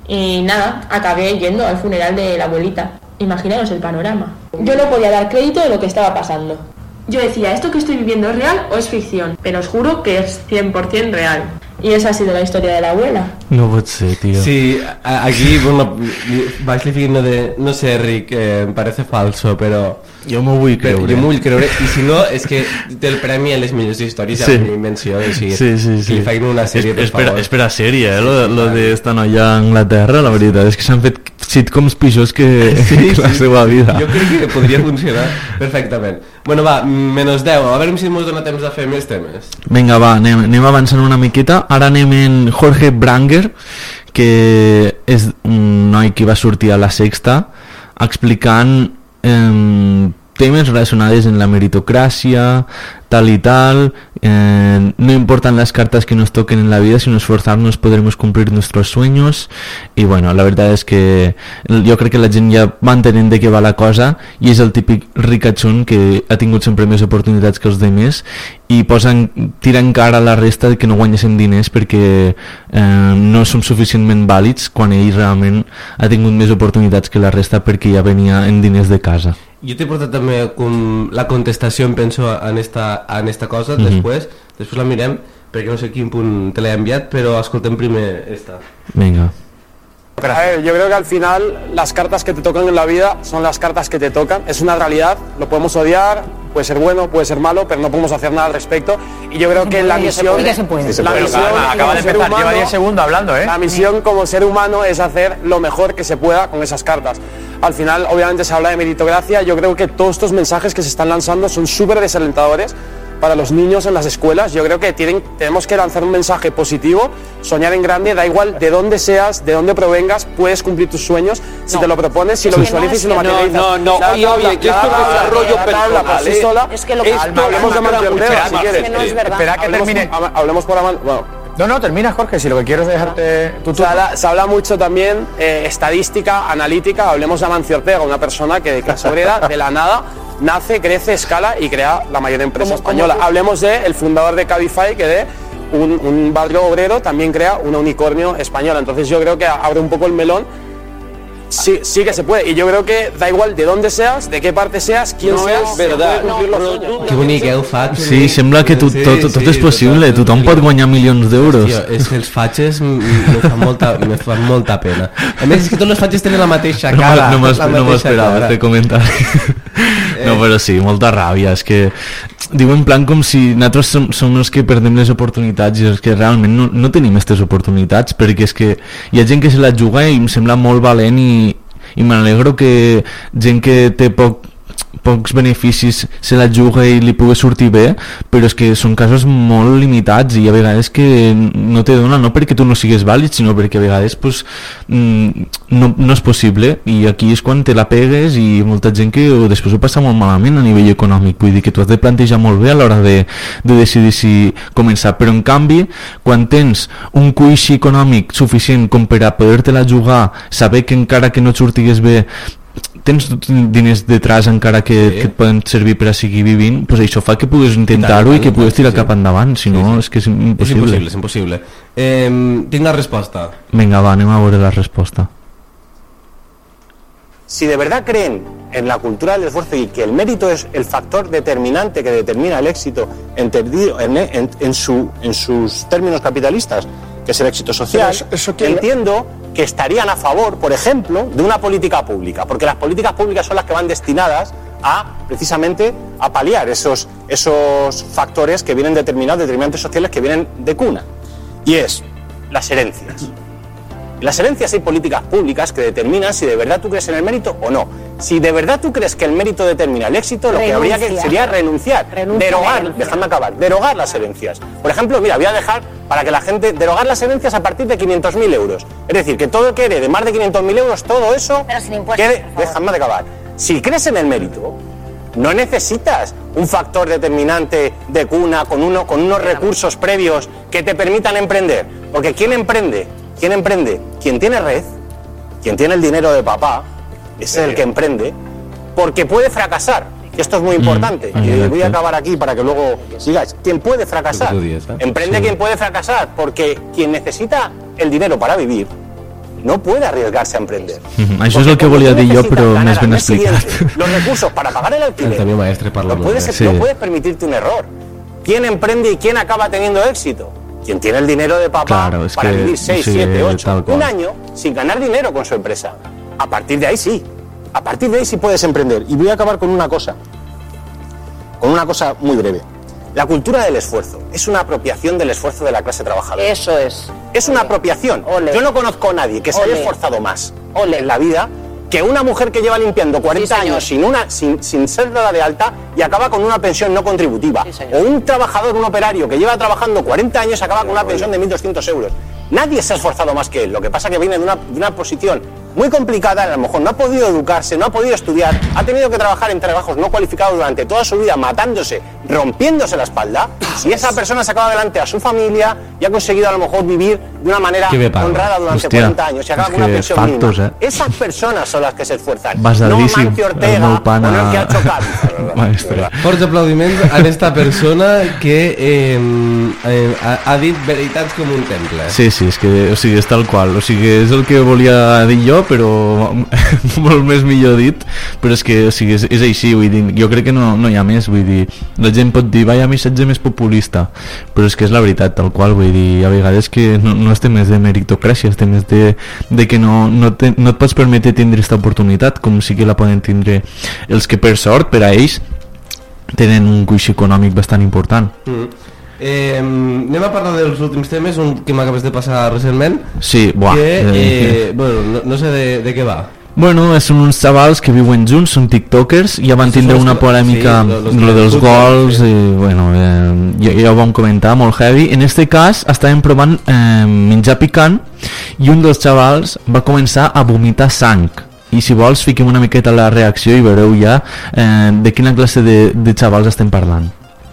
Y nada, acabé yendo al funeral de la abuelita. Imaginaros el panorama. Yo no podía dar crédito de lo que estaba pasando. Yo decía, ¿esto que estoy viviendo es real o es ficción? Pero os juro que es cien por ciento real. Y esa ha sido la historia de la abuela. No pot ser, tio. Sí, a- aquí bueno, vaig diciendo de... No sé, Rick, eh, em parece falso, però... Jo m'ho vull Però creure. jo m'ho vull creure, i si no, és que té el premi a les millors històries Sí. amb una invenció, o sigui, Sí, sí, sí. que li facin una sèrie, per espera, favor. espera sèrie, eh, lo, lo d'esta noia a Anglaterra, la veritat és que s'han fet sitcoms pitjors que, Sí, que la sí. seva vida. Jo crec que podria funcionar perfectament. Bueno, va, menos deu, a veure si ens dona temps de fer més temes. Vinga, va, anem, anem avançant una miqueta. Ara anem en Jorge Branger, que és un noi que va sortir a La Sexta explicant eh, temes relacionades en la meritocràcia, tal y tal, eh, no importan las cartas que nos toquen en la vida, sino esforzarnos podremos cumplir nuestros sueños. Y bueno, la verdad es que jo crec que la gent ja va entenent de què va la cosa, i és el típic ricachón que ha tingut sempre més oportunitats que els demés i posen, tiren cara a la resta de que no guanyessin diners perquè eh, no som suficientment vàlids, quan ell realment ha tingut més oportunitats que la resta perquè ja venia en diners de casa. Jo t'he portat també com la contestació, em penso, en esta, en esta cosa, Mhm. després, Després la mirem, perquè no sé quin punt te l'he enviat, però escoltem primer esta. Venga. A ver, yo creo que al final las cartas que te tocan en la vida son las cartas que te tocan. Es una realidad, lo podemos odiar, puede ser bueno, puede ser malo, pero no podemos hacer nada al respecto. Y yo creo que la misión, Sí que se puede. la misión acaba de como ser empezar, lleva humano- diez segundos hablando, ¿eh? La misión como ser humano es hacer lo mejor que se pueda con esas cartas. Al final, obviamente, se habla de meritocracia. Yo creo que todos estos mensajes que se están lanzando son súper desalentadores para los niños en las escuelas. Yo creo que tienen, tenemos que lanzar un mensaje positivo, soñar en grande, da igual de dónde seas, de dónde provengas, puedes cumplir tus sueños si te lo propones, si lo visualizas y si lo materializas. No, no, La oye, tabla- oye, que la esto es tabla- desarrollo la tabla personal, por sí ¿eh? sola. Es que lo Esto- que- hablemos de Amancio Ortega, Espera, si quieres. que no es verdad. Espera que Hablemos- termine. ha- Hablemos por Amancio. Bueno. No, no, termina, Jorge, si lo que quiero es dejarte tu Se habla, se habla mucho también eh, estadística, analítica. Hablemos de Amancio Ortega, una persona que de clase obrera, de la nada, nace, crece, escala y crea la mayor empresa ¿Cómo- española. cómo- Hablemos de el fundador de Cabify, que de un, un barrio obrero también crea una unicornio española. Entonces yo creo que abre un poco el melón. Sí, sí que se puede. Y yo creo que da igual de dónde seas, de qué parte seas, quién No seas, és se verdad. puede cumplir los No, sueños. Que bonic, eh, el faig. Sí, sembla que tot, Sí, tot, tot sí, és possible, total, tothom pot guanyar milions d'euros. Hòstia, és que els fatxes m- me fan molta, me fan molta pena. A més, és que tots els fatxes tenen la mateixa No, cara. no, m'es- la no mateixa m'esperava cara. este comentari. No, però sí, molta ràbia. És que diu en plan com si nosaltres som, som els que perdem les oportunitats i és que realment no, no tenim aquestes oportunitats, perquè és que hi ha gent que se la juga i em sembla molt valent i, i m'alegro que gent que té poc pocs beneficis se la juga i li pugui sortir bé, però és que són casos molt limitats i a vegades que no te dona, no perquè tu no sigues vàlid, sinó perquè a vegades pues, no, no és possible, i aquí és quan te la pegues i molta gent que després ho passa molt malament a nivell econòmic, vull dir que tu has de plantejar molt bé a l'hora de, de decidir si començar, però en canvi quan tens un cuixi econòmic suficient com per a poder-te-la jugar, saber que encara que no et sortigués bé tens diners detrás encara que, sí. que et poden servir per a seguir vivint, pues això fa que puguis intentar-ho i, i que puguis tirar sí. cap endavant, si no sí, sí. és que és impossible. És impossible, és impossible. Eh, tinc la resposta. Vinga, va, anem a veure la resposta. Si de verdad creen en la cultura del esfuerzo y que el mérito es el factor determinante que determina el éxito entendido en, en, en, su, en sus términos capitalistas, que es el éxito social, eso, eso que entiendo que estarían a favor, por ejemplo, de una política pública, porque las políticas públicas son las que van destinadas a, precisamente, a paliar esos, esos factores que vienen determinados, determinantes sociales que vienen de cuna, y es las herencias. En las herencias hay políticas públicas que determinan si de verdad tú crees en el mérito o no. Si de verdad tú crees que el mérito determina el éxito, lo Renuncia. que habría que sería renunciar, Renuncia, derogar, renuncia. dejadme acabar, derogar las herencias. Por ejemplo, mira, voy a dejar para que la gente, derogar las herencias a partir de quinientos mil euros. Es decir, que todo el que herede más de quinientos mil euros, todo eso, Pero sin impuestos, quede, dejadme acabar. Si crees en el mérito, no necesitas un factor determinante de cuna con, uno, con unos recursos previos que te permitan emprender. Porque ¿quién emprende? ¿Quién emprende? Quien tiene red, quien tiene el dinero de papá, ese es el que emprende, porque puede fracasar. Y esto es muy importante. Mm, y voy a acabar aquí para que luego sigáis. Quien puede fracasar. Emprende sí. quien puede fracasar, porque quien necesita el dinero para vivir no puede arriesgarse a emprender. Mm-hmm. Això és el que volia dir jo, però més ben explicat. Los recursos para pagar el alquiler. El maestre parla no puedes, sí. no puedes permitirte un error. ¿Quién emprende y quién acaba teniendo éxito? Quien tiene el dinero de papá claro, es para que, vivir seis, sí, siete, ocho, un año sin ganar dinero con su empresa. A partir de ahí sí. A partir de ahí sí puedes emprender. Y voy a acabar con una cosa. Con una cosa muy breve. La cultura del esfuerzo es una apropiación del esfuerzo de la clase trabajadora. Eso es. Es una apropiación. Ole. Yo no conozco a nadie que se Ole. haya esforzado más Ole. en la vida que una mujer que lleva limpiando cuarenta sí, años sin, una, sin, sin ser dada de alta y acaba con una pensión no contributiva. Sí, o un trabajador, un operario que lleva trabajando cuarenta años y acaba con una pensión de mil doscientos euros. Nadie se ha esforzado más que él. Lo que pasa es que viene de una, de una posición muy complicada, a lo mejor no ha podido educarse, no ha podido estudiar, ha tenido que trabajar en trabajos no cualificados durante toda su vida, matándose, rompiéndose la espalda. Si esa persona sacaba adelante a su familia y ha conseguido a lo mejor vivir de una manera honrada durante Hostia, cuarenta años y acaba con una pensión factos, mínima, eh. esas personas son las que se esfuerzan. Basadíssim, no Amancio Ortega el meu pana... o no el que ha xocat. Maestre. Forts aplaudiments a esta persona que eh, eh, ha, ha dit veritats com un temple. Sí, sí, és que o sigui, és tal qual. O sigui, és el que volia dir jo, però molt més millor dit, però és que o sigui, és, és així, vull dir, jo crec que no, no hi ha més, vull dir, la gent pot dir vaya missatge més populista, però és que és la veritat, tal qual, vull dir, a vegades que no, no estem més de meritocràcia, estem més de, de que no, no, te, no et pots permetre tindre aquesta oportunitat, com sí que la poden tindre els que per sort, per a ells, tenen un cuix econòmic bastant important. Mm. Eh, anem a parlar dels últims temes, un que m'acabes de passar recentment. Sí, buah. Que, eh, eh, bueno, no, no sé de, de què va. Bueno, són uns xavals que viuen junts, són tiktokers, ja van tindre una polèmica, sí, lo dels gols, i bueno, eh, ja, ja ho vam comentar, molt heavy. En este cas estaven provant eh, menjar picant i un dels xavals va començar a vomitar sang. I si vols fiquem una miqueta la reacció i veureu ja eh, de quina classe de, de xavals estem parlant.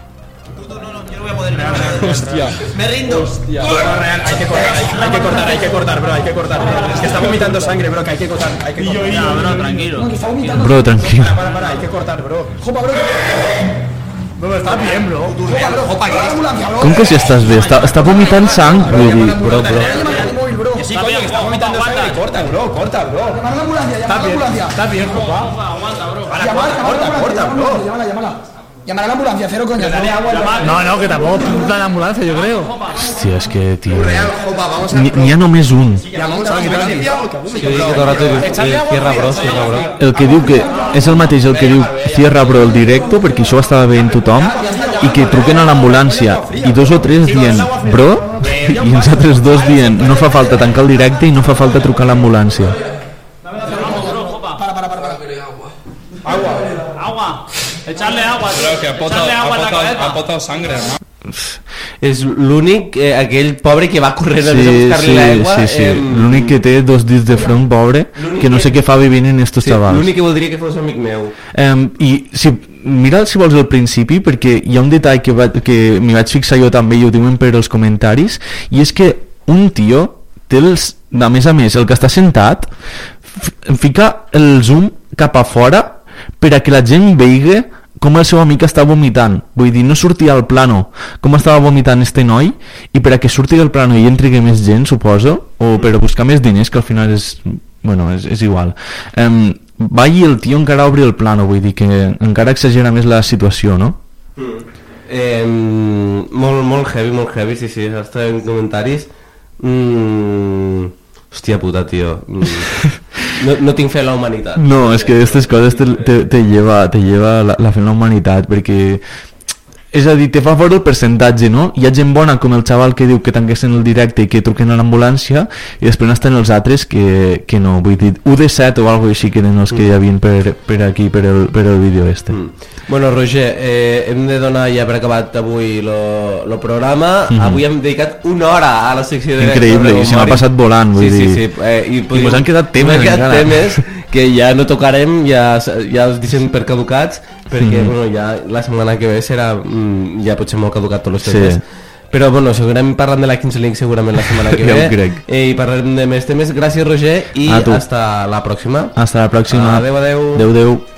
Hostia. Me rindo. Hostia. No, real, hay que cortar, hay, hay que cortar, hay que cortar, bro, hay que cortar. Es que está vomitando sangre, bro, que hay que cortar, hay que cortar. Ya, bro, tranquilo. No, que está vomitando. Bro, tranquilo. Para, para, para, hay que cortar, bro. Jopa, bro. Bro, está bien, bro. Jopa, bro, jopa, que ambulancia, bro. Com que si estàs bé? Està, està vomitant sang, vull dir, bro, bro. Que sí, coño, que está vomitando sangre. Corta, bro, corta, bro. Llamar la ambulancia, llamar la ambulancia. Está bien, jopa. Aguanta, bro. Corta, corta, corta, bro. Llámala, llámala. Llamar a la ambulancia, cero coño. No, no, que tampoco puta la ambulancia, yo creo. Hòstia, és que, tio... N'hi ha només un. Llamamos a la ambulancia. Sí, que todo el rato eh, cierra bro, cierra bro. El que diu que és el mateix el que diu cierra bro el directo, perquè això ho estava veient tothom, i que truquen a l'ambulància i dos o tres dient bro, i els altres dos dient no fa falta tancar el directe i no fa falta trucar a l'ambulància. Para, para, para, para. Agua. Agua. Echarle agua, tío. Que ha Echarle agua en la cabeza. ha potado sangre, hermano. És l'únic, eh, aquell pobre que va corrent a Sí, buscar-li sí, l'aigua. sí, sí. Eh, L'únic que té dos dits de front, pobre, que no sé què fa vivint en estos sí, xavals. l'únic que voldria que fos amic meu. Um, I si, mira'l si vols al principi, perquè hi ha un detall que, va, que m'hi vaig fixar jo també i ho diuen per els comentaris, i és que un tio té els, a més a més, el que està sentat f- fica el zoom cap a fora per a que la gent vegi com el seu amic està vomitant, vull dir, no sortia al plano com estava vomitant este noi, i per a que surti del plano i entri més gent, suposo, o per a buscar més diners, que al final és, bueno, és, és igual. Um, va i el tio encara obri el plano, vull dir que encara exagera més la situació, no? Eh, molt, molt heavy, molt heavy, sí, sí, està en comentaris. Mm, hòstia puta, tio. Mm. No, no tinc fe en la humanitat. No, és que aquestes coses te, te, te lleva, te lleva la, la fe en la humanitat, perquè és a dir, te fa fora el percentatge, no? Hi ha gent bona com el xaval que diu que tanquessin el directe i que truquen a l'ambulància, i després estan els altres que, que no, vull dir, u de set o alguna així que eren els que hi havia per, per aquí, per el, per el vídeo este. Mm. Bueno, Roger, eh, hem de donar ja per acabat avui el programa. Mm-hmm. Avui hem dedicat una hora a la secció de... Increïble, i se m'ha passat volant, vull sí, dir... Sí, sí, eh, i, I mos han quedat temes, han quedat encara. temes que ja no tocarem, ja, ja els deixem per caducats, perquè mm-hmm. bueno, ja la setmana que ve serà mm, ja potser molt caducat tots els temes. Sí. Però bueno, seguirem parlant de la Kings League segurament la setmana que ve. Ja ho crec. Eh, I parlarem de més temes. Gràcies, Roger, i hasta la pròxima. Hasta la pròxima. Adeu, adeu. Adeu, adeu.